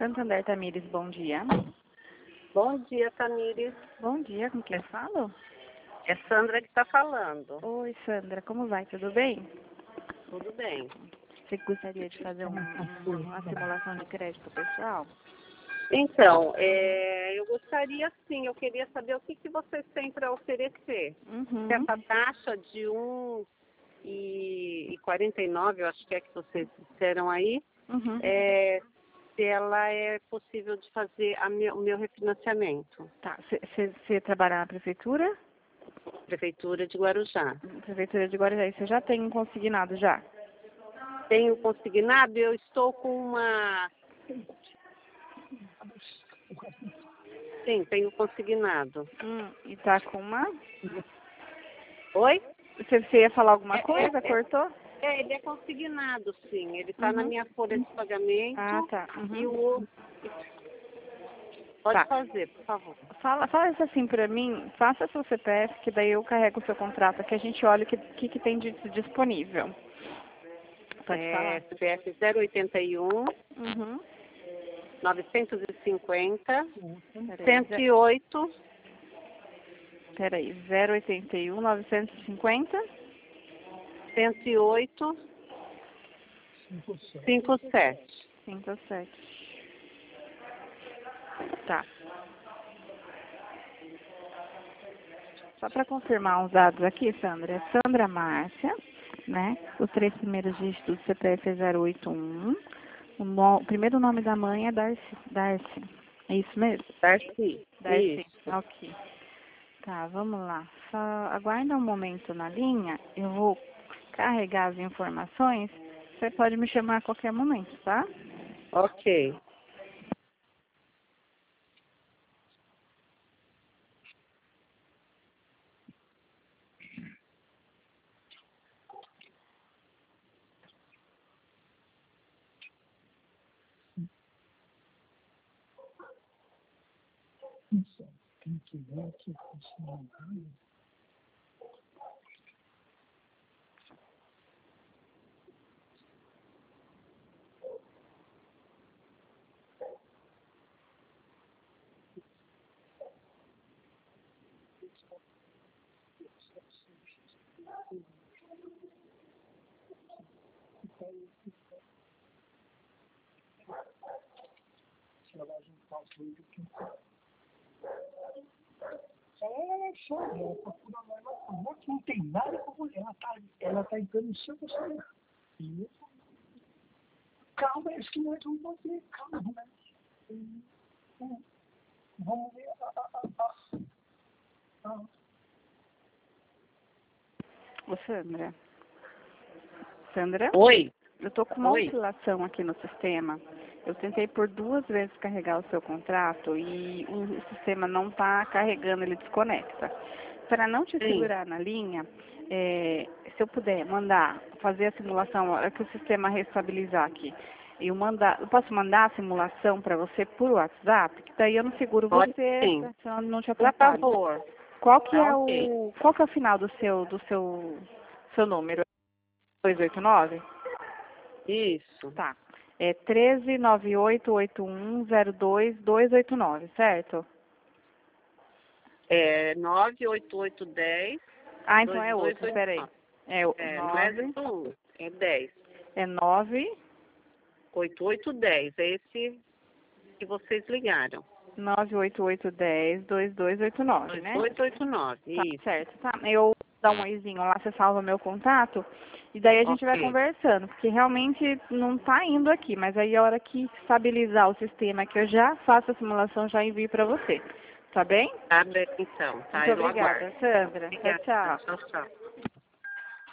Santander, Tamires, bom dia. Bom dia, Tamires. Bom dia, com quem eu falo? É Sandra que está falando. Oi, Sandra, como vai? Tudo bem? Tudo bem. Você gostaria de fazer uma simulação de crédito pessoal? Então, eu gostaria sim, eu queria saber o que vocês têm para oferecer. Essa taxa de 1,49, eu acho que é que vocês disseram aí, se ela é possível de fazer o meu refinanciamento. Tá, você trabalha na prefeitura? Prefeitura de Guarujá. Prefeitura de Guarujá, você já tem um consignado já? Tenho consignado, eu estou com uma... Sim, tenho consignado. E tá com uma... Oi? Você ia falar alguma coisa? Cortou? Ele é consignado, sim. Ele está na minha folha de pagamento. Ah, tá. E o outro... Pode fazer, por favor. Fala isso assim pra mim, faça seu CPF, que daí eu carrego o seu contrato, que a gente olha o que tem de disponível. Pode falar. CPF 081 950 108. Peraí, 081 950 108 57. 57. Tá. Só para confirmar os dados aqui, Sandra, é Sandra Márcia, né? Os 3 primeiros dígitos do CPF é 081. O primeiro nome da mãe é Darcy. É isso mesmo? Darcy. Darcy. Isso. Ok. Tá, vamos lá. Só aguarda um momento na linha. Eu vou carregar as informações. Você pode me chamar a qualquer momento, tá? Ok. Tem que ver aqui funciona. Sabe, ela procura ela que não tem nada com mulher, ela tá entrando no seu celular. Calma, isso que nós vamos fazer, calma, vamos ver Ô, Sandra. Sandra? Oi. Eu tô com uma oscilação aqui no sistema. Eu tentei por 2 vezes carregar o seu contrato e o sistema não está carregando, ele desconecta. Para não te segurar na linha, se eu puder fazer a simulação, a hora que o sistema restabilizar aqui, eu posso mandar a simulação para você por WhatsApp, que daí eu não seguro você, pra não te atrapalhar. Por favor. Qual que é o final do seu número? 289? Isso. Tá. É 13988102289, certo? É 98810. Ah, então é outro, peraí. Não é 1, é 10. É 9... 8810, é esse que vocês ligaram. 988102289, né? 2289, Tá, isso. certo. Tá. Eu vou dar um oizinho lá, você salva meu contato, e daí a gente vai conversando, porque realmente não tá indo aqui, mas aí a hora que estabilizar o sistema, que eu já faço a simulação, já envio para você. Tá bem? Tá bem, então. Tá, Muito obrigada, Sandra. Obrigada. Tchau, tchau. Tchau, tchau.